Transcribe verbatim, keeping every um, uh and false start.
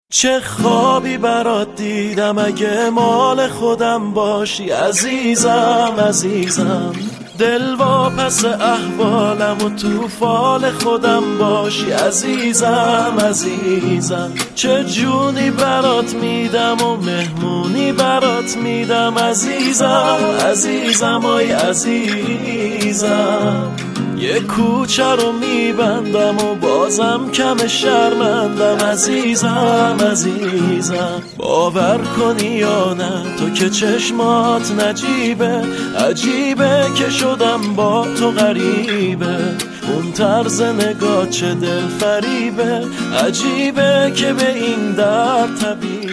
چه خوابی برات دیدم اگه مال خودم باشی عزیزم عزیزم، دل واپس احوالم و تو فال خودم باشی عزیزم عزیزم. چه جونی برات میدم و مهمونی برات میدم عزیزم عزیزم آی عزیزم. یه کوچه رو میبندم و بازم کم شرمندم عزیزم عزیزم. باور کنی یا نه تو که چشمات نجیبه، عجیبه که شدم با تو غریبه. اون طرز نگاه چه دل فریبه، عجیبه که به این درد طبیعی